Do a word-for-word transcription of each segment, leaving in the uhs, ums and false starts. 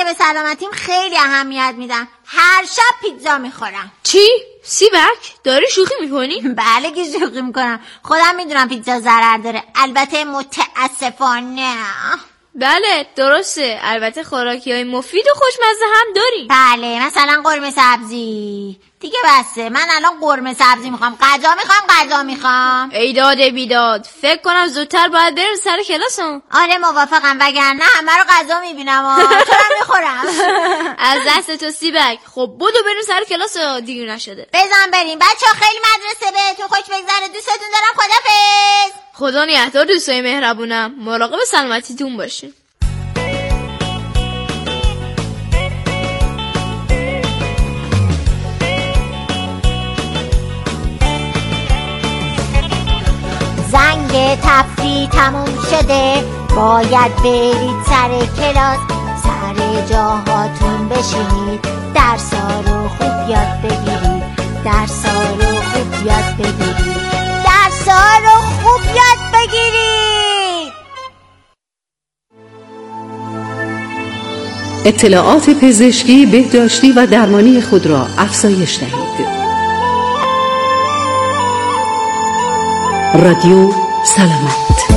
به سلامتیم خیلی اهمیت میدم. هر شب پیتزا میخورم. چی؟ سیبک؟ داری شوخی میکنی؟ بله که شوخی میکنم. خودم میدونم پیتزا ضرر داره، البته متاسفانه. بله درسته، البته خوراکی های مفید و خوشمزه هم داریم. بله مثلا قرمه سبزی. دیگه بسه، من الان قرمه سبزی میخوام. غذا میخوام غذا میخوام. ای داد بیداد، فکر کنم زودتر باید بریم سر کلاسم. آره موافقم، وگرنه همه رو غذا میبینم و چرا میخورم. از دست تو سیبک. خب بدو بریم سر کلاس، دیر نشده. بزن بریم بچه‌ها، خیلی مدرسه بهتون خوش بگذره. دوستتون دارم. خدافظ. خدا نگهدار دوستای مهربونم. مراقب سلامتیتون باشین. زنگ تفریح تموم شده، باید برید سر کلاس. سر جاهاتون بشینید، درسا رو خوب یاد بگیرید. درسا رو خوب یاد بگیرید. درسا رو خوب یاد بگیرید. اطلاعات پزشکی، بهداشتی و درمانی خود را افزایش دهید. رادیو سلامت،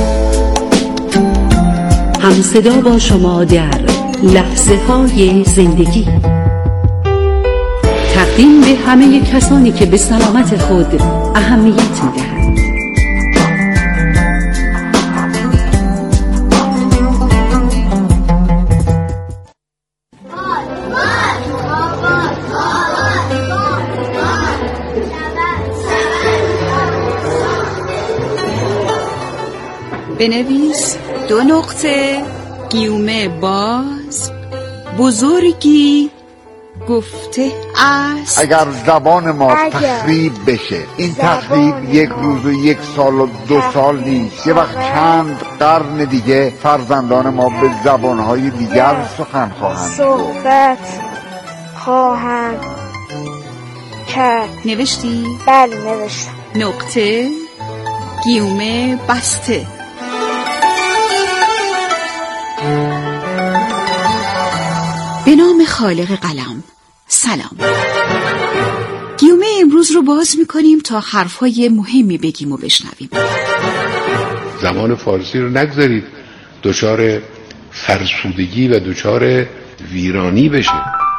هم صدا با شما در لحظه های زندگی. تقدیم به همه کسانی که به سلامت خود اهمیت می‌دهند. بنویس دو نقطه گیومه باز بزرگی گفته است. اگر زبان ما تخریب بشه، این تخریب یک روز و یک سال و دو سال نیست، یه وقت چند قرن دیگه فرزندان ما به زبانهای دیگر سخن خواهند صحبت خواهند کرد. نوشتی؟ بله نوشتم. نقطه گیومه بسته. به نام خالق قلم. سلام. گیومه امروز رو باز میکنیم تا حرفای مهمی بگیم و بشنویم. زبان فارسی رو نگذارید دچار فرسودگی و دچار ویرانی بشه.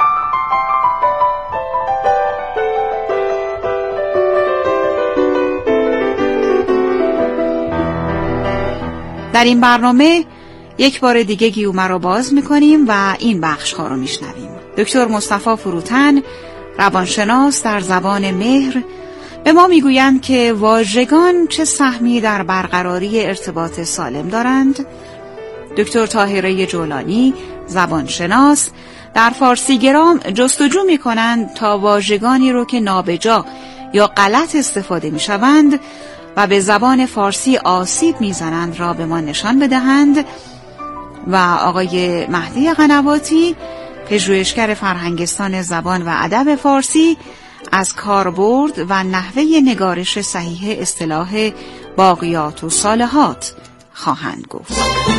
در این برنامه یک بار دیگه گیومه رو باز میکنیم و این بخش ها رو میشنویم. دکتر مصطفی فروتن، روانشناس در زبان مهر، به ما میگویند که واژگان چه سهمی در برقراری ارتباط سالم دارند. دکتر طاهره جولانی، زبانشناس، در فارسی گرام جستجو میکنند تا واژگانی رو که نابجا یا غلط استفاده میشوند و به زبان فارسی آسیب میزنند را به ما نشان بدهند. و آقای مهدی قنواتی، پژوهشگر فرهنگستان زبان و ادب فارسی، از کاربرد و نحوه نگارش صحیح اصطلاح باقیات و صالحات خواهند گفت.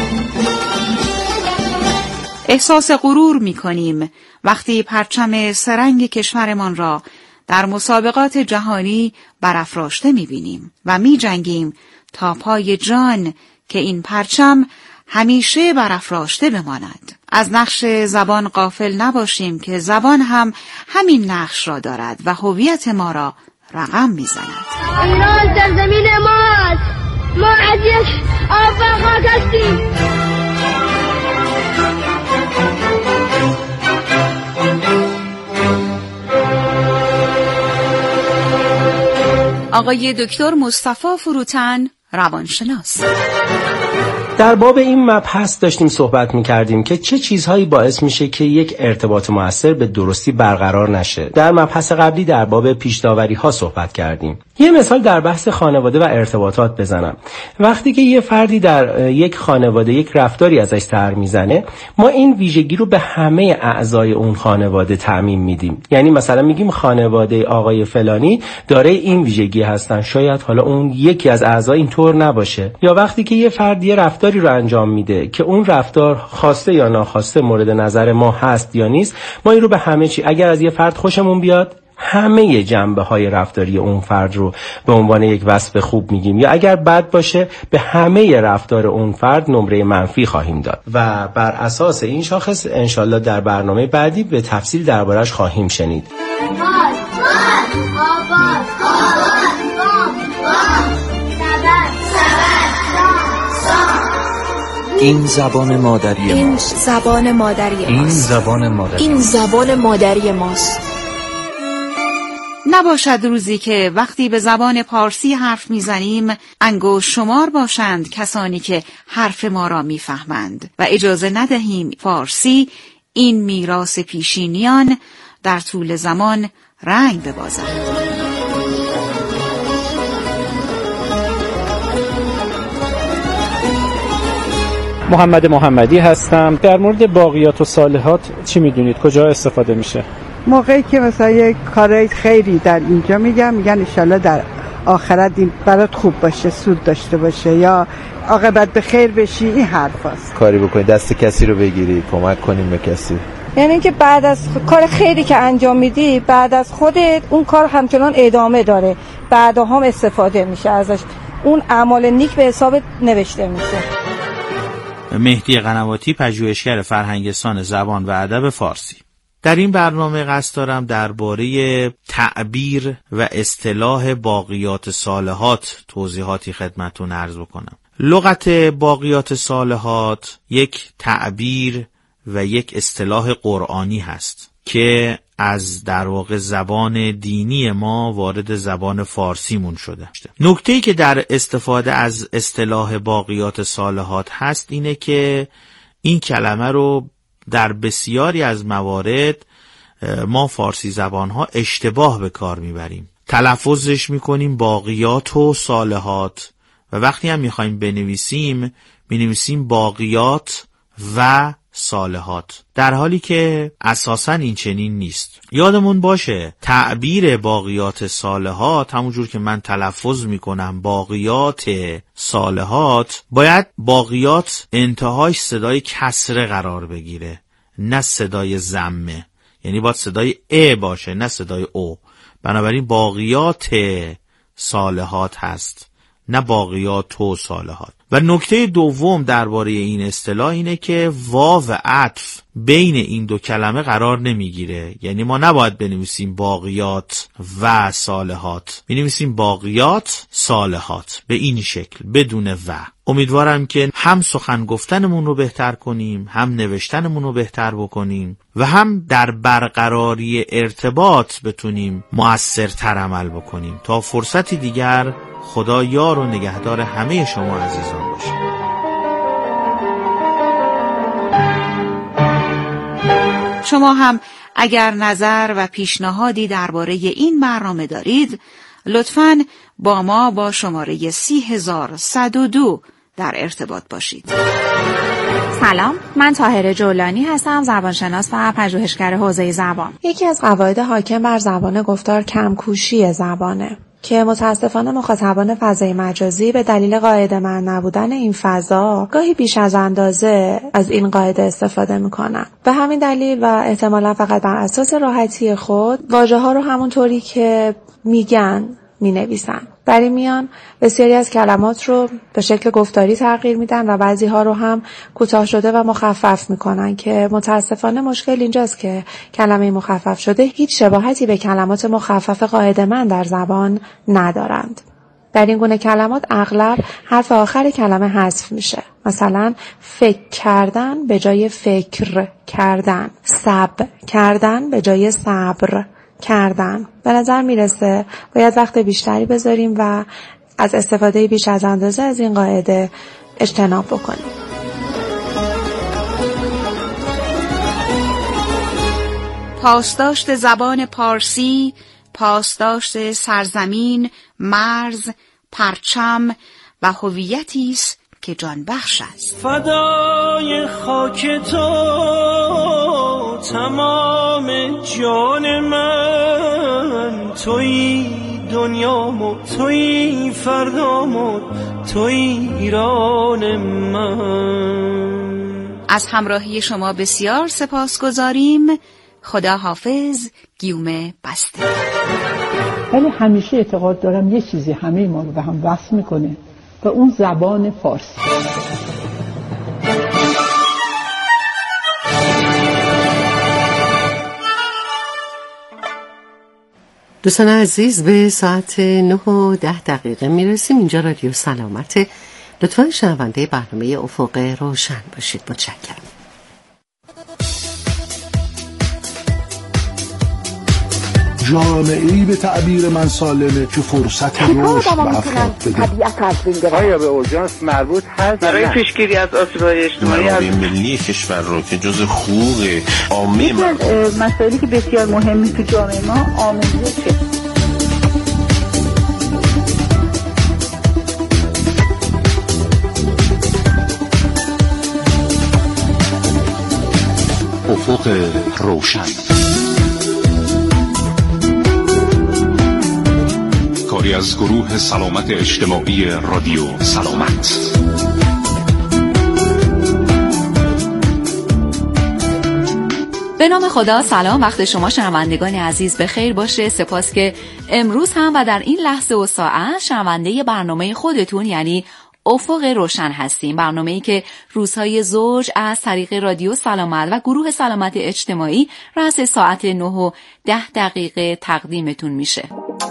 احساس غرور می‌کنیم وقتی پرچم سرنگ کشورمان را در مسابقات جهانی برافراشته می‌بینیم و می‌جنگیم تا پای جان که این پرچم همیشه برافراشته بماند. از نقش زبان غافل نباشیم که زبان هم همین نقش را دارد و هویت ما را رقم می‌زند. ایران سرزمین ماست، ما از یک آب و خاک هستیم. آقای دکتر مصطفی فروتن، روانشناس. در باب این مبحث داشتیم صحبت می‌کردیم که چه چیزهایی باعث میشه که یک ارتباط مؤثر به درستی برقرار نشه. در مبحث قبلی در باب پیش‌داوری‌ها صحبت کردیم. یه مثال در بحث خانواده و ارتباطات بزنم. وقتی که یه فردی در یک خانواده یک رفتاری ازش سر میزنه، ما این ویژگی رو به همه اعضای اون خانواده تعمیم میدیم. یعنی مثلا میگیم خانواده آقای فلانی داره این ویژگی هستن، شاید حالا اون یکی از اعضا اینطور نباشه. یا وقتی که یه فرد یه رفتار رفتاری رو انجام میده که اون رفتار خواسته یا ناخواسته مورد نظر ما هست یا نیست، ما این رو به همه چی، اگر از یه فرد خوشمون بیاد همه جنبه‌های رفتاری اون فرد رو به عنوان یک وصف خوب میگیم، یا اگر بد باشه به همه رفتار اون فرد نمره منفی خواهیم داد و بر اساس این شاخص انشالله در برنامه بعدی به تفصیل دربارش خواهیم شنید. این زبان مادری این ماست. زبان مادری این ماست. زبان مادری این زبان مادری ماست. نباشد روزی که وقتی به زبان پارسی حرف میزنیم انگشت شمار باشند کسانی که حرف ما را میفهمند و اجازه ندهیم فارسی این میراث پیشینیان در طول زمان رنگ ببازد. محمد محمدی هستم. در مورد باقیات و صالحات چی میدونید؟ کجا استفاده میشه؟ موقعی که مثلا یک کارای خیری در اینجا میگم میگن انشالله در آخرت این برات خوب باشه، سود داشته باشه یا عاقبت به خیر بشی، این حرف هست. کاری بکنی دست کسی رو بگیری، کمک کنیم به کسی، یعنی اینکه بعد از کار خیری که انجام میدی بعد از خودت اون کار همچنان ادامه داره، بعدا هم استفاده میشه ازش، اون اعمال نیک به حساب نوشته میشه. مهدی قنواتی، پژوهشگر فرهنگستان زبان و ادب فارسی. در این برنامه قصد دارم درباره تعبیر و اصطلاح باقیات صالحات توضیحاتی خدمتتون عرض بکنم. لغت باقیات صالحات یک تعبیر و یک اصطلاح قرآنی هست که از در واقع زبان دینی ما وارد زبان فارسیمون شده. نکته‌ای که در استفاده از اصطلاح باقیات صالحات هست اینه که این کلمه رو در بسیاری از موارد ما فارسی زبانها اشتباه به کار میبریم. تلفظش میکنیم باقیات و صالحات و وقتی هم میخوایم بنویسیم مینویسیم باقیات و صالحات، در حالی که اساساً این چنین نیست. یادمون باشه تعبیر باقیات صالحات همونجور که من تلفظ میکنم باقیات صالحات، باید باقیات انتهاش صدای کسره قرار بگیره نه صدای ضمه، یعنی باید صدای ا باشه نه صدای او. بنابراین باقیات صالحات هست نه باقیات و صالحات. و نکته دوم درباره این اصطلاح اینه که واو و عطف بین این دو کلمه قرار نمیگیره، یعنی ما نباید بنویسیم باقیات و صالحات، بنویسیم باقیات صالحات به این شکل بدون و. امیدوارم که هم سخن گفتنمون رو بهتر کنیم، هم نوشتنمون رو بهتر بکنیم و هم در برقراری ارتباط بتونیم مؤثرتر عمل بکنیم. تا فرصتی دیگر، خدا یار و نگهدار همه شما عزیزان باشه. شما هم اگر نظر و پیشنهادی درباره این برنامه دارید لطفاً با ما با شماره سی هزار و صد و دو در ارتباط باشید. سلام، من طاهره جولانی هستم، زبانشناس و پژوهشگر حوزه زبان. یکی از قواعد حاکم بر زبان گفتار کم‌کوشی زبانه که متاسفانه مخاطبان فضای مجازی به دلیل قاعده‌مند نبودن این فضا گاهی بیش از اندازه از این قاعده استفاده میکنن. به همین دلیل و احتمالاً فقط بر اساس راحتی خود واژه‌ها رو همونطوری که میگن مینویسن. در این میان بسیاری از کلمات رو به شکل گفتاری تغییر میدن و بعضی ها رو هم کوتاه شده و مخفف میکنن که متاسفانه مشکل اینجاست که کلمه مخفف شده هیچ شباهتی به کلمات مخفف قاعده‌مند در زبان ندارند. در این گونه کلمات اغلب حرف آخر کلمه حذف میشه. مثلا فکر کردن به جای فکر کردن، صبر کردن به جای صبر کردن. به نظر میرسه باید وقت بیشتری بذاریم و از استفاده بیش از اندازه از این قاعده اجتناب بکنیم. پاسداشت زبان پارسی، پاسداشت سرزمین، مرز، پرچم و هویتی است که جان بخش است. فدای خاک تو تمام جان من، تویی دنیامو، تویی فردامو، تو ایران من. از همراهی شما بسیار سپاسگزاریم. خدا حافظ. گیومه بسته. ولی همیشه اعتقاد دارم یه چیزی همه ما رو به هم وصل میکنه و اون زبان فارسی. دوستان عزیز، به ساعت نه و ده دقیقه میرسیم. اینجا رادیو سلامت. لطفاً شنونده برنامه افق روشن باشید. متشکرم. جامعه‌ای به تعبیر من سالمه که فرصت رشد به افراد بده. آیا به اورژانس مربوط هست برای پیشگیری از آسیب‌های اجتماعی از ملی کشور رو که جز حقوق عامه ما مسائلی که بسیار مهمی تو جامعه ما آموزشه. افق روشن، کاری از گروه سلامت اجتماعی رادیو سلامت. به نام خدا. سلام، وقت شما شنوندگان عزیز بخیر باشه. سپاس که امروز هم و در این لحظه و ساعت شنونده برنامه خودتون یعنی افق روشن هستیم. برنامه‌ای که روزهای زوج از طریق رادیو سلامت و گروه سلامت اجتماعی رأس ساعت نه و ده دقیقه تقدیمتون میشه.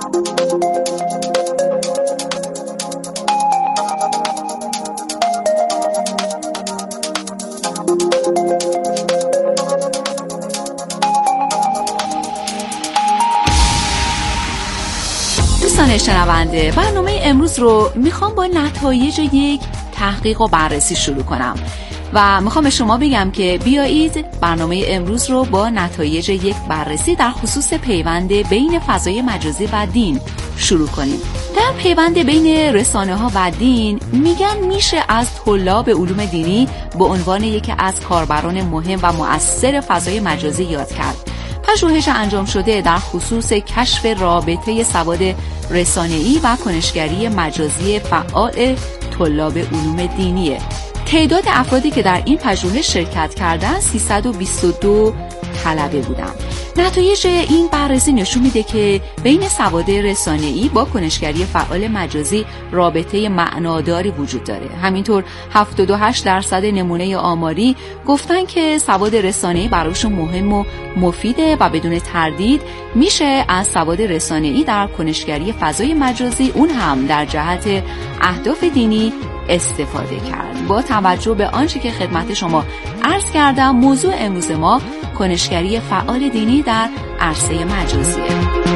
دوستان شنونده، برنامه امروز رو میخوام با نتایج یک تحقیق و بررسی شروع کنم و میخوام به شما بگم که بیایید برنامه امروز رو با نتایج یک بررسی در خصوص پیوند بین فضای مجازی و دین شروع کنیم. در پیوند بین رسانه ها و دین میگن میشه از طلاب علوم دینی به عنوان یکی از کاربران مهم و مؤثر فضای مجازی یاد کرد. پژوهش انجام شده در خصوص کشف رابطه سواد رسانه‌ای و کنشگری مجازی فعال طلاب علوم دینیه. تعداد افرادی که در این پژوهش شرکت کردند سیصد و بیست و دو طلبه بودند. نتایج این بررسی نشون میده که بین سواد رسانه‌ای با کنشگری فعال مجازی رابطه معناداری وجود داره. همینطور هفتاد و هشت درصد نمونه آماری گفتن که سواد رسانه‌ای براشون مهم و مفیده و بدون تردید میشه از سواد رسانه‌ای در کنشگری فضای مجازی، اون هم در جهت اهداف دینی، استفاده کرد. با توجه به آنچه که خدمت شما عرض کردم، موضوع امروز ما کنشگری فعال دینی در عرصه مجازیه.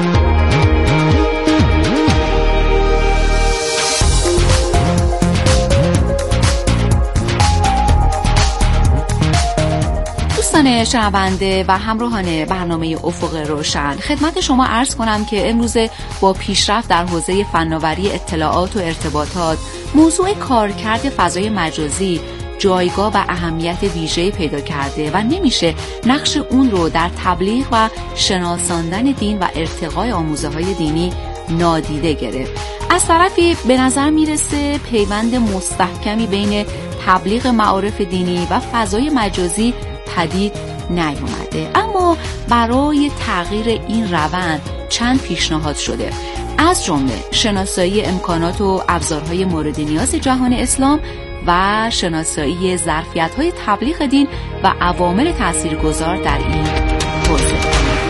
دوستان شنونده و همراهان برنامه افق روشن، خدمت شما عرض کنم که امروز با پیشرفت در حوزه فناوری اطلاعات و ارتباطات، موضوع کارکرد فضای مجازی جایگاه و اهمیت ویژه‌ای پیدا کرده و نمیشه نقش اون رو در تبلیغ و شناساندن دین و ارتقای آموزه‌های دینی نادیده گرفت. از طرفی به نظر میرسه پیوند مستحکمی بین تبلیغ معارف دینی و فضای مجازی پدید نیامده. اما برای تغییر این روند چند پیشنهاد شده، از جمله شناسایی امکانات و ابزارهای مورد نیاز جهان اسلام و شناسایی ظرفیت‌های تبلیغ دین و عوامل تاثیرگذار در این حوزه.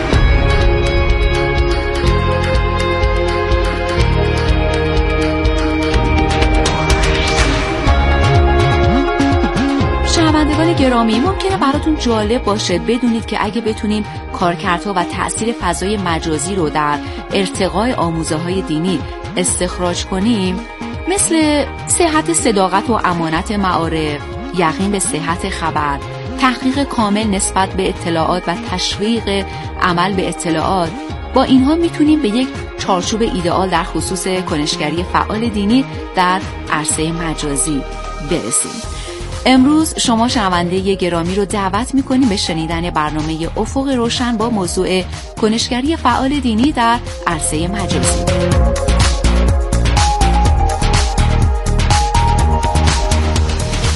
شنوندگان گرامی، ممکنه براتون جالب باشه بدونید که اگه بتونیم کارکردها و تأثیر فضای مجازی رو در ارتقای آموزه‌های دینی استخراج کنیم، مثل صحت صداقت و امانت معارف، یقین به صحت خبر، تحقیق کامل نسبت به اطلاعات و تشویق عمل به اطلاعات، با اینها میتونیم به یک چارچوب ایدئال در خصوص کنشگری فعال دینی در عرصه مجازی برسیم. امروز شما شنونده گرامی رو دعوت میکنیم به شنیدن برنامه افق روشن با موضوع کنشگری فعال دینی در عرصه مجازی.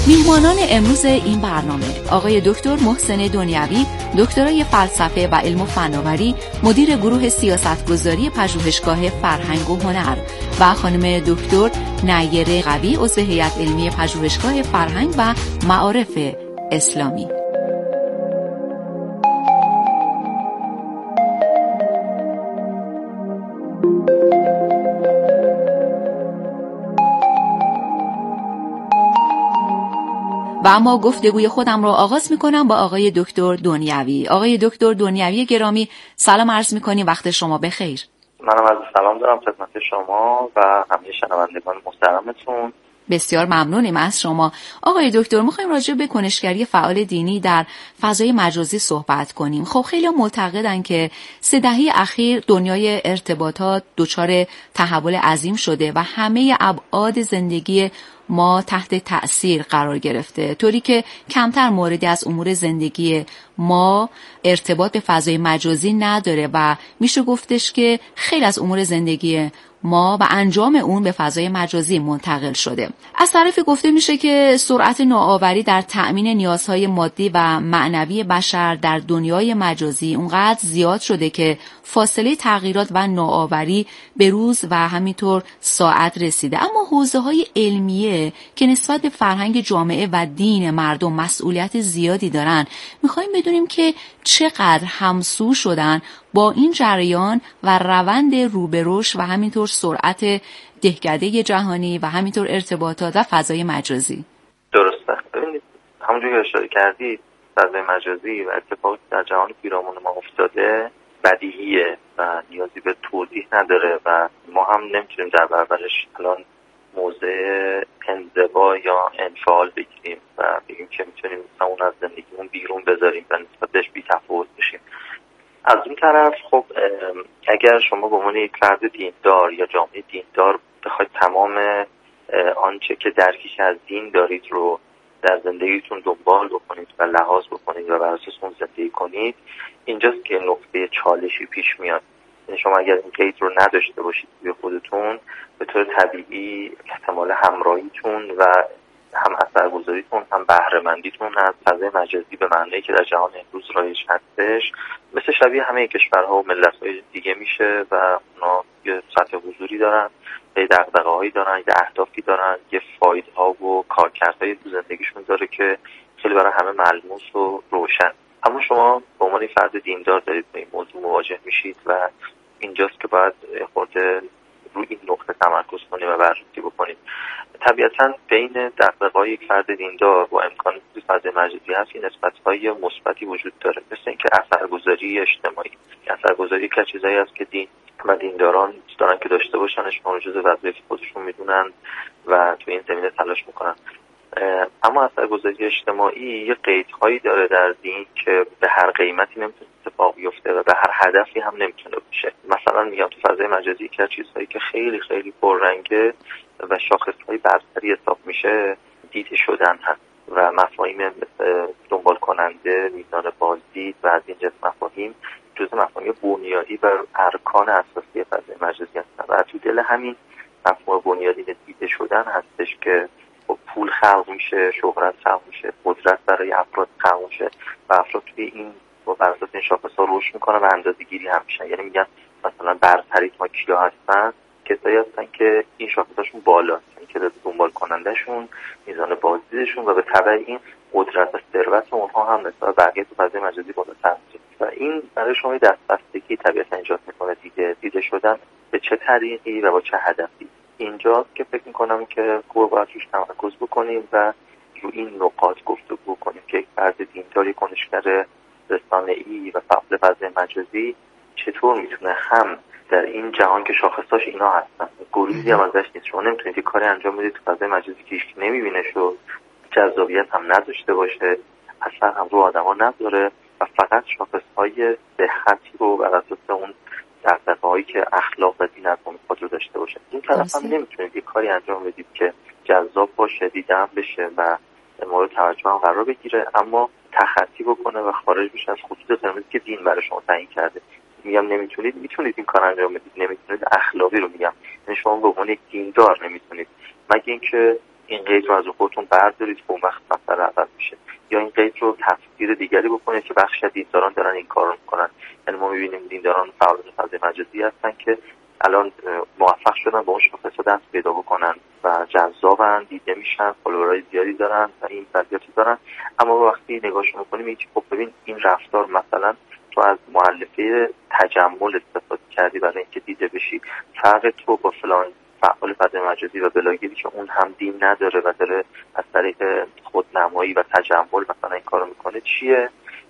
میهمانان امروز این برنامه: آقای دکتر محسن دنیوی، دکترای فلسفه و علم و فناوری، مدیر گروه سیاستگذاری پژوهشگاه فرهنگ و هنر، و خانم دکتر نیره قوی، عضو هیئت علمی پژوهشگاه فرهنگ و معارف اسلامی. و اما گفتگوی خودم رو آغاز میکنم با آقای دکتر دنیوی. آقای دکتر دنیوی گرامی، سلام عرض میکنیم، وقت شما بخیر. منم از سلام دارم خدمت شما و همه شنوندگان محترمتون. بسیار ممنونیم از شما. آقای دکتر، میخوایم راجع به کنشگری فعال دینی در فضای مجازی صحبت کنیم. خب خیلی معتقدن که سه دهه اخیر دنیای ارتباطات دچار تحول عظیم شده و همه ابعاد زندگی ما تحت تأثیر قرار گرفته، طوری که کمتر موردی از امور زندگی ما ارتباط به فضای مجازی نداره و میشه گفتش که خیلی از امور زندگی ما و انجام اون به فضای مجازی منتقل شده. از طرفی گفته میشه که سرعت نوآوری در تأمین نیازهای مادی و معنوی بشر در دنیای مجازی اونقدر زیاد شده که فاصله تغییرات و نوآوری به روز و همینطور ساعت رسیده. اما حوزه‌های علمیه که نسبت به فرهنگ جامعه و دین مردم مسئولیت زیادی دارن، میخوایم بدونیم که چقدر همسو شدن با این جریان و روند رو به رشد و همینطور سرعت دهکده جهانی و همینطور ارتباطات و فضای مجازی. درسته. ببینید همونجور که اشاره کردید، فضای مجازی و اتفاقی در جهان پیرامون ما افتاده بدیهیه و نیازی به توضیح نداره و ما هم نمیتونیم در برابرش الان موضع انزوا یا انفعال بگیریم و بگیم که میتونیم اون از زندگیمون بیرون بذاریم و نسبت بهش بی‌تفاوت بشیم. از اون طرف خب اگر شما به عنوان یک فرد دیندار یا جامعه دیندار بخواید تمام آنچه که درکش از دین دارید رو در زندگیتون دنبال بکنید و لحاظ بکنید و بر اساس اون زندگی کنید، اینجاست که نقطه چالشی پیش میاد. یعنی شما اگر این قید رو نداشته باشید به خودتون، به طور طبیعی احتمال همراهیتون و هم اثرگذاریتون هم بهره‌مندیتون از فضای مجازی به معنی که در جهان امروز رایج هستش مثل شبیه همه کشورها و ملت‌های دیگه میشه و اونا یه سطح حضوری دارن، یه دغدغه‌هایی دارن، یه اهدافی دارن، یه فایده‌ها و کارکردهای تو زندگیشون داره که خیلی برای همه ملموس و روشن. اما شما به عنوان فرد دیندار دارید با این موضوع مواجه میشید و اینجاست که باید خورده روی این نقطه تمرکز کنیم و بررسی بکنیم. طبیعتاً بین دغدغه‌های یک فرد دیندار با امکان فضای مجازی هست این نسبت‌های مثبتی وجود داره، مثل اینکه اثرگذاری اجتماعی. اثرگذاری که چیزایی است که دین و دینداران دارن که داشته باشنش، اون جزء وظایف خودشون میدونن و تو این زمینه تلاش میکنن. اما اثرگذاری اجتماعی یه قیدهایی داره در دین که به هر قیمتی نمیتونه اتفاق بیفته و به هر هدفی هم نمیتونه بشه. مثلا میگم تو فضای مجازی که چیزهایی که خیلی خیلی پررنگه و شاخصهای برتری حساب میشه دیده شدن هست و مفاهیم مثل دنبال کننده، میزان بازدید و از این جنس مفاهیم جزء مفاهیم بنیادی و ارکان اساسی فضای مجازی هستن و تو دل همین مفهوم بنیادی دیده شدن هستش که پول خلق میشه، شهرت خلق میشه، قدرت برای افراد خلق میشه و افراد توی این و بر اساس این شاخص‌ها رشد میکنن و اندازه‌گیری هم میشن. یعنی میگن مثلا برتری ما کیا هستن، کسایی هستن که این شاخصاشون بالاست، یعنی که دنبال کنندهشون، میزان بازدیدشون و به تبع این قدرت و ثروت اونها هم نسبت به بقیه تو فضای مجازی بالاتر میشه و این برای شما دستبستگی طبیعتا ایجاد میکنه دیگه، دیده شدن به چه طریقی و با چه هدفی. اینجاست که فکر میکنم که خوب باید روش تمرکز بکنیم و رو این نقاط گفتگو کنیم که یک فرد دینداری، کنشگر رسانه‌ای و فعال فضای مجازی چطور میتونه هم در این جهان که شاخصاش اینا هستن، گریزی هم ازش نیست، شما نمیتونید یک کاری انجام بدید تو فضای مجازی که هیچ نمیبینه و جذابیت هم نداشته باشه، اثر هم رو آدما نداره و فقط شاخصهای صحتی رو بر اساس اون دغدغه‌هایی که اخلاق و دین از اون خود رو داشته باشه. این طرف هم نمیتونید یک کاری انجام بدید که جذاب باشه، دیدن بشه و مورد توجه هم قرار بگیره اما تخطی بکنه و خارج بشه از خطوط قرمزی که دین برای شما تعیین کرده. میگم نمیتونید، میتونید این کار انجام بدید، نمیتونید اخلاقی رو میگم، یعنی شما به عنوان یک دیندار نمیتونید، مگه اینکه این این قید رو از خودتون بردارید که اون وقت مسئله عوض میشه، یا این قید رو تفسیر دیگری بکنید که بخش از دینداران دارن این کار رو میکنن. یعنی ما میبینیم دینداران فعالان فضای مجازی هستن که الان موفق شدن با اون شاخص دست پیدا بکنن و جذابن، دیده میشن، فالوورای زیادی دارن و این وضعیت دارن. اما وقتی نگاهش میکنیم این خب ببین این رفتار مثلا تو از مؤلفه تجمل استفاده کردی برای اینکه دیده بشی، فرق تو با فلان فعال فضای مجازی و بلاگری که اون هم دین نداره و داره از طریق خودنمایی و تجمل مثلا این کارو میکنه چیه؟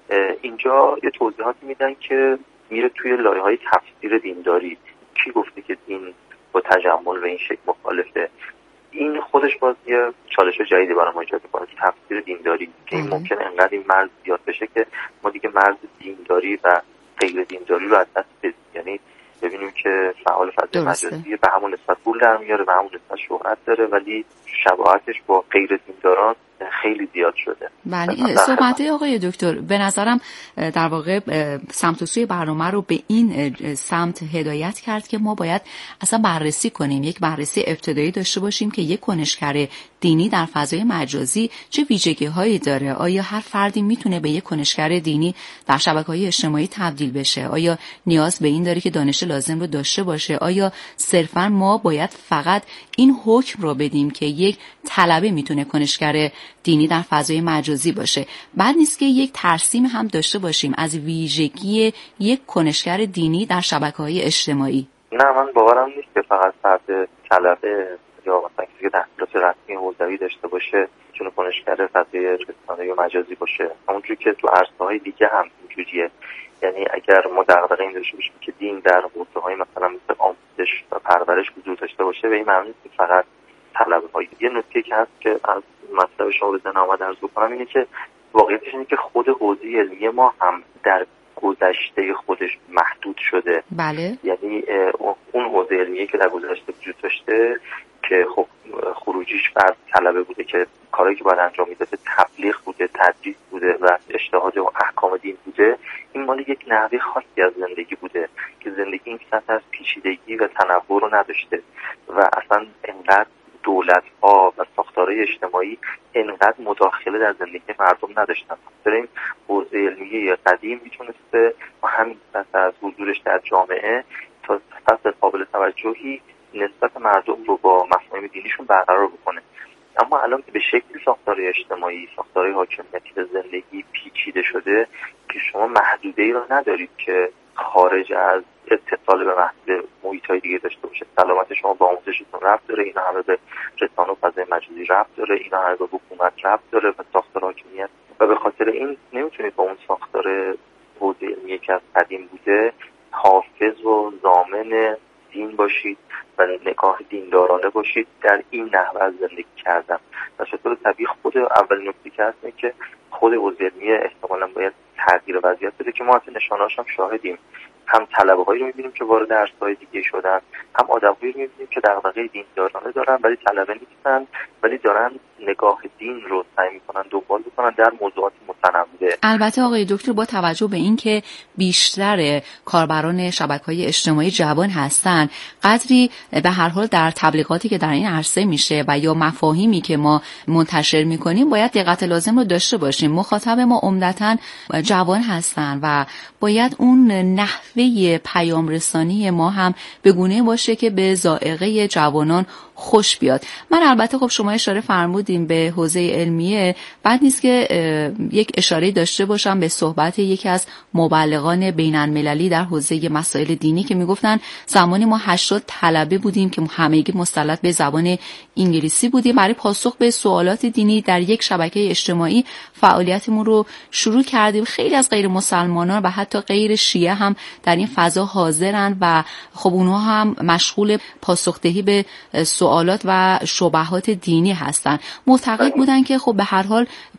اینجا یه توضیحاتی میدن که میره توی لایه‌های تفسیر دینداری. کی گفته که دین با تجمل به این شکل مخالفه؟ این خودش باز یه چالش جدیدی برای ما ایجاد می‌کنه، تفسیر دینداری که این ممکنه انقدر این مرز زیاد بشه که ما دیگه مرز دینداری و غیر دینداری رو از دست بدیم. یعنی ببینیم که فعال فضای مجازی به همون نسبت پول در میاره، به همون نسبت شهرت داره، ولی شباهتش با غیر دینداران خیلی زیاد شده. بله، صحبت آقای دکتر به نظرم در واقع سمت و سوی برنامه رو به این سمت هدایت کرد که ما باید اصلا بررسی کنیم، یک بررسی ابتدایی داشته باشیم که یک کنشگر دینی در فضای مجازی چه ویژگی‌هایی داره. آیا هر فردی میتونه به یک کنشگر دینی در شبکه‌های اجتماعی تبدیل بشه؟ آیا نیاز به این داره که دانش لازم رو داشته باشه؟ آیا صرفاً ما باید فقط این حکم رو بدیم که یک طلبه میتونه کنشگر دینی در فضای مجازی باشه؟ بعد نیست که یک ترسیم هم داشته باشیم از ویژگی یک کنشگر دینی در شبکه‌های اجتماعی؟ نه، من باورم نیست که فقط فرد طلبه یا مثلا کسی که تحصیلات رسمی حوزوی داشته باشه چون کنشگر فضای رسانه‌ای و مجازی باشه. همونجوری که تو عرصه‌های دیگه هم اینجوریه. یعنی اگر ما دغدغه این داشته باشیم که دین در حوزه‌های مثلا مثل آموزش و پرورش حضور داشته باشه، به این معنی نیست که فقط طلبه‌های. یه نکته که هست که از مطلب شما به ذهن آمد عرض بکنم اینه که واقعیتش اینه که خود حوزه علمی ما هم در گذشته خودش محدود شده. بله. یعنی اون حوزه علمیه که در گذشته وجود داشته که خب خروجیش بر طلبه بوده که کاری که باید انجام میداده تبلیغ بوده، تدریس بوده و اجتهاد و احکام دین بوده، این مال یک نحوه خاصی از زندگی بوده که زندگی این سطح از پیچیدگی و تنوع رو نداشته و اصلا انقدر دولت‌ها و ساختارهای اجتماعی انقدر مداخله در زندگی مردم نداشتن. در این حوزه علمیه قدیم میتونسته با همین سطح از حضورش در جامعه تا سطح قابل توجهی نسبت مردم رو با مفاهیم دینیشون برقرار بکنه. اما الان که به شکلی ساختارهای اجتماعی، ساختارهای حاکمیتی به زندگی پیچیده شده که شما محدوده‌ای رو ندارید که خارج از اتصال به محدود محیط‌های دیگه داشته باشه. سلامت شما با آموزشتون ربط داره، اینا همه به رسانه و فضای مجازی ربط داره، اینا همه به حکومت ربط داره، به ساختار حاکمیت، و به خاطر این نمیتونید با اون ساختار حوزه علمی که از قدیم بوده حافظ و ضامن دین باشید و نگاه دیندارانه باشید در این نحوه از زندگی کردن. و چطور طبیعی خود اول نکته که هست اینه که خود حوزه علمی احتمالاً باید تغییر وضعیت بده که ما از نشانه‌هاش هم شاهدیم. هم طلبه‌هایی رو می‌بینیم که وارد عرصه‌های دیگه شدن، هم آدم‌هایی رو می‌بینیم که دغدغه دیندارانه دارن ولی طلبه نیستن، ولی دارن نگاه دین رو سعی می‌کنن دنبال بکنن در موضوعات متنوع. البته آقای دکتر با توجه به اینکه بیشتر کاربران شبکه‌های اجتماعی جوان هستن، قدری به هر حال در تبلیغاتی که در این عرصه میشه و یا مفاهیمی که ما منتشر می‌کنیم باید دقت لازم رو داشته باشیم. مخاطب ما عمدتاً جوان هستن و باید اون نحوه پیام رسانی ما هم به گونه باشه که به ذائقه جوانان خوش بیاد. من البته خب شما اشاره فرمودیم به حوزه علمیه، بعد نیست که یک اشاره داشته باشم به صحبت یکی از مبلغان بین المللی در حوزه مسائل دینی که میگفتن زمانی ما هشتاد طلبه بودیم که همگی مسلط به زبان انگلیسی بودیم، برای پاسخ به سوالات دینی در یک شبکه اجتماعی فعالیتمون رو شروع کردیم. خیلی از غیر مسلمانان و حتی غیر شیعه هم در این فضا حاضرن و خب اونها هم مشغول پاسخدهی به سوالات و شبهات دینی هستن. معتقد بودن که خب به هر حال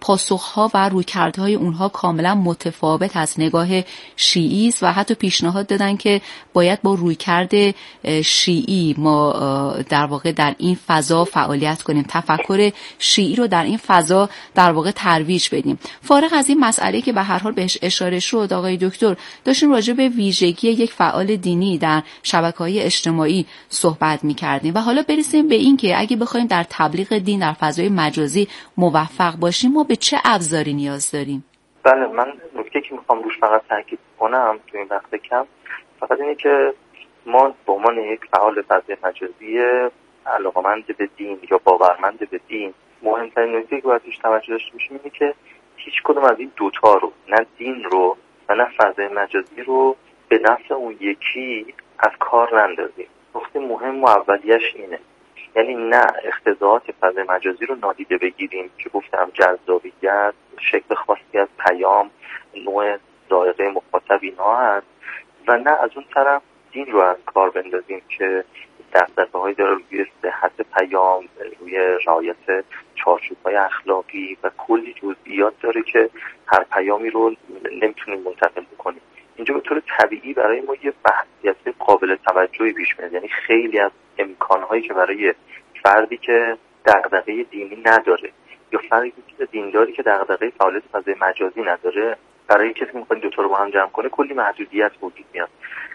پاسخها و رویکردهای اونها کاملا متفاوت از نگاه شیعی است و حتی پیشنهاد دادن که باید با رویکرد شیعی ما در واقع در این فضا فعالیت کنیم، تفکر شیعی رو در این فضا در واقع ترویج بدیم. فارغ از این مسئله که به هر حال بهش اشاره شد آقای دکتر، داشتیم راجع به ویژگی یک فعال دینی در شبکه‌های اجتماعی صحبت می‌کردیم و حالا برسیم به این که اگه بخوایم در تبلیغ دین در فضای مجازی موفق باشیم ما به چه ابزاری نیاز داریم؟ بله، من نکته که میخوام روش فقط تاکید کنم تو این وقت کم فقط اینه که ما به عنوان یک فعال فضای مجازی علاقمند به دین یا باورمند به دین، مهمترین نکته که باید توش توجه داشته باشیم اینه که هیچ کدوم از این دوتا رو، نه دین رو و نه فضای مجازی رو، به نفع اون یکی از کار نندازیم. نکته مهم و اولیش اینه، یعنی نه اقتضاعات فضای مجازی رو نادیده بگیریم که گفتم جذابیت، شکل خاصی از پیام، نوع ذائقه مخاطب اینها هست، و نه از اون طرف دین رو از کار بندازیم که دغدغه‌هایی داره روی صحت پیام، روی رعایت چارچوب‌های اخلاقی و کلی جزئیات داره که هر پیامی رو نمیتونیم منتقل بکنیم. اینجا به طور طبیعی برای ما یه بحثیت قابل توجهی پیش میاد، یعنی خیلی از امکانهایی که برای فردی که دغدغه دینی نداره یا فردی که دینداری که دغدغه فعالیت فضای مجازی نداره، برای کسی که می‌خواد دو تا رو با هم جمع کنه کلی محدودیت وجود میاد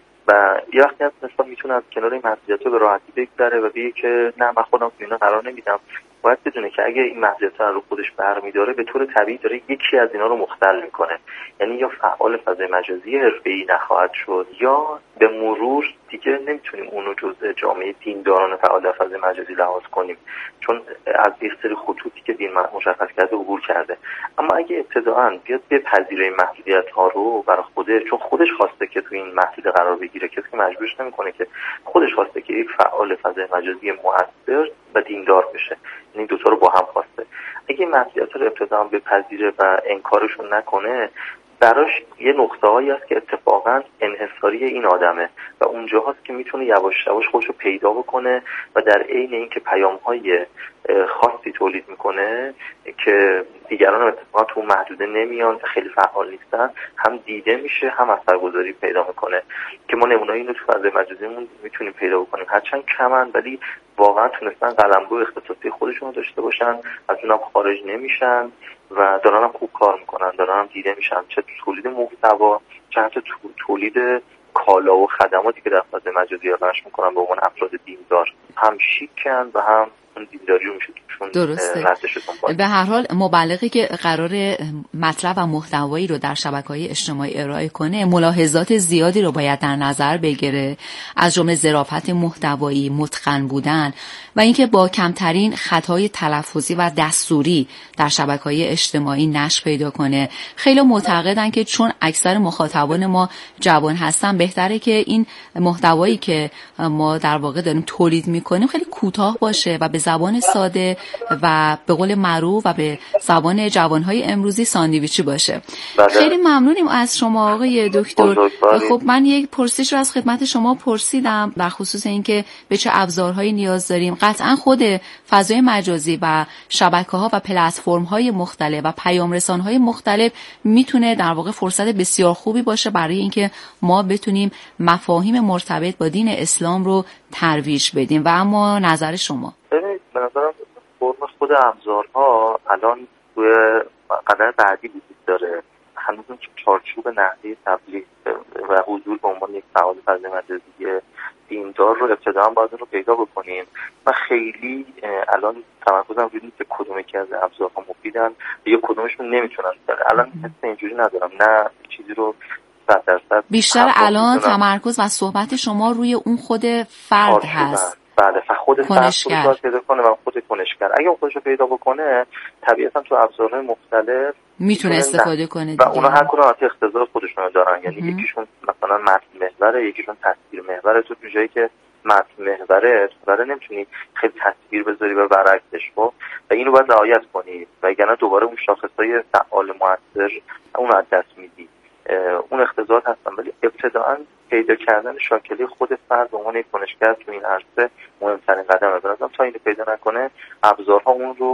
و یه وقتی از مثلا میتونه از کنار این محدودیت‌ها به راحتی بگذره و بگه که نه من خودم تو اینا قرار نمیدم. باید بدونه که اگه این محدودیت‌ها رو خودش برمی‌داره به طور طبیعی داره یکی از اینا رو مختل میکنه، یعنی یا فعال فضای مجازی حرفه‌ای نخواهد شد یا به مرور دیگه نمیتونیم اونو جزء جامعه دینداران فعال در فضای مجازی لحاظ کنیم، چون از یک سری خطوطی که دین مشخص کرده عبور کرده. اما اگه ابتداءً بیاد بپذیره این محدودیت‌ها رو برای خودش، چون خودش خواسته که تو این محدوده قرار بگیره، کسی که مجبورش نمی‌کنه، که خودش خواسته که یک فعال فضای مجازی مؤثر و دیندار بشه، این دو تا رو با هم خواسته. اگه این محدودیت‌ها رو ابتداءً بپذیره و انکارشون نکنه، براش یه نقطه‌هایی هست که اتفاقاً انحصاری این آدمه و اونجا هست که میتونه یواش یواش خودشو پیدا بکنه و در عین اینکه پیام‌های خاصی تولید میکنه که دیگران اتفاقاً تو محدوده نمیان، خیلی فعال نیستن، هم دیده میشه هم اثرگذاری پیدا میکنه که ما نمونه‌ای اینو تو فضای مجازیمون میتونیم پیدا بکنیم. هرچند کمن ولی واقعا تونستن قلمرو اختصاصی خودشون رو داشته باشن، از اونم خارج نمیشن و دارن هم خوب کار میکنن، دارن هم دیده میشن، چه تو تولید محتوا چه حتی تو تولید کالا و خدماتی که در فضای مجازی ارائه میکنن به عنوان افراد دیندار، هم شیکن و هم دینداری رو میشه درسته. به هر حال مبلغی که قرار مطلب و محتوایی رو در شبکه‌های اجتماعی ارائه کنه ملاحظات زیادی رو باید در نظر بگیره، از جمله ظرافت محتوایی، متقن بودن و اینکه با کمترین خطای تلفظی و دستوری در شبکه‌های اجتماعی نشر پیدا کنه. خیلی معتقدن که چون اکثر مخاطبان ما جوان هستن بهتره که این محتوایی که ما در واقع داریم تولید می‌کنیم خیلی کوتاه باشه و به زبان ساده و به قول معروف و به زبان جوانهای امروزی ساندویچی باشه. بله. خیلی ممنونیم از شما آقای دکتر. خب من یک پرسش رو از خدمت شما پرسیدم در خصوص اینکه به چه ابزارهایی نیاز داریم. قطعا خود فضای مجازی و شبکه‌ها و پلتفرم‌های مختلف و پیام‌رسان‌های مختلف میتونه در واقع فرصت بسیار خوبی باشه برای اینکه ما بتونیم مفاهیم مرتبط با دین اسلام رو ترویج بدیم. و اما نظر شما؟ ببینید به نظرم فرم خود ابزارها الان توی قدر بعدی وجود داره. هنوز اون چارچوب نحوه تبلیغ و حضور به عنوان یک فعال فضای مجازی دیندار رو ابتداً باید رو پیدا بکنیم. و خیلی الان تمرکزم روی که کدوم یکی از ابزارها مفیدن یا کدومشون نمیتونن. الان حس اینجوری ندارم، نه چیزی رو صد درصد بیشتر الان تمرکز و صحبت شما روی اون خود فرد هست. بله، خود کنشگر رو پیدا کنه و خود کنشگر اگه خودش رو پیدا بکنه طبیعتا تو ابزارهای مختلف میتونه استفاده کنه دیگه. و اونا هر کدوم از اختصاص خودشون دارن، یعنی ام. یکیشون مثلا متن محوره، یکیشون تصویر محوره. تو جایی که متن محوره برای نمیتونی خیلی تصویر بذاری و برعکسش، خب و اینو باید رعایت کنی و اگر دوباره اون شاخصهای فعال موثر اون از دست میدی. اون اختزاعات هستن ولی ابتداءً پیدا کردن شاکله خود فرد به عنوان یک کنشگر تو این عرصه مهمترین قدمه. به نظرم تا اینو پیدا نکنه ابزارها اون رو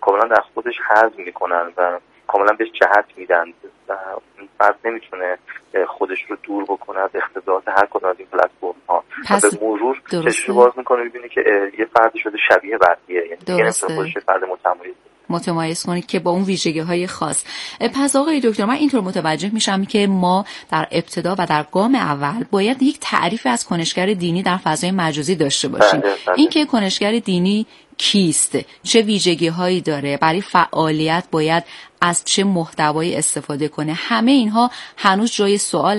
کاملا در خودش هضم میکنن و کاملا بهش جهت میدن و فرد نمیتونه خودش رو دور بکنه از اقتضاعات هر کدوم از این پلتفرم ها. به مرور چشمش رو باز میکنه میبینی که یه فردی شده شبیه بقیه، یعنی دیگه نمیتونه خودش فرد متمایز متمایز کنید که با اون ویژگی های خاص. پس آقای دکتر من اینطور متوجه میشم که ما در ابتدا و در گام اول باید یک تعریف از کنشگر دینی در فضای مجازی داشته باشیم. اینکه کنشگر دینی کیست، چه ویژگی هایی داره، برای فعالیت باید از چه محتوایی استفاده کنه، همه اینها هنوز جای سوال